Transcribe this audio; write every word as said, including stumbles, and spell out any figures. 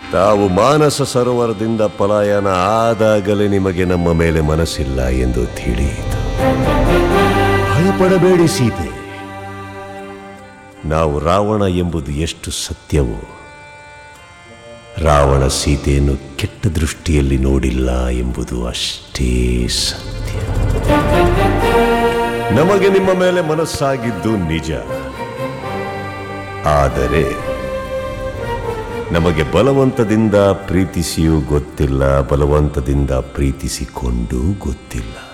ತಾವು ಮಾನಸ ಸರೋವರದಿಂದ ಪಲಾಯನ ಆದಾಗಲೇ ನಿಮಗೆ ನಮ್ಮ ಮೇಲೆ ಮನಸ್ಸಿಲ್ಲ ಎಂದು ತಿಳಿಯಿತು. ಭಯಪಡಬೇಡಿ ಸೀತೆ, ನಾವು ರಾವಣ ಎಂಬುದು ಎಷ್ಟು ಸತ್ಯವೋ, ರಾವಣ ಸೀತೆಯನ್ನು ಕೆಟ್ಟ ದೃಷ್ಟಿಯಲ್ಲಿ ನೋಡಿಲ್ಲ ಎಂಬುದು ಅಷ್ಟೇ ಸತ್ಯ. ನಮಗೆ ನಿಮ್ಮ ಮೇಲೆ ಮನಸ್ಸಾಗಿದ್ದು ನಿಜ, ಆದರೆ ನಮಗೆ ಬಲವಂತದಿಂದ ಪ್ರೀತಿಸಿಯೂ ಗೊತ್ತಿಲ್ಲ, ಬಲವಂತದಿಂದ ಪ್ರೀತಿಸಿಕೊಂಡೂ ಗೊತ್ತಿಲ್ಲ.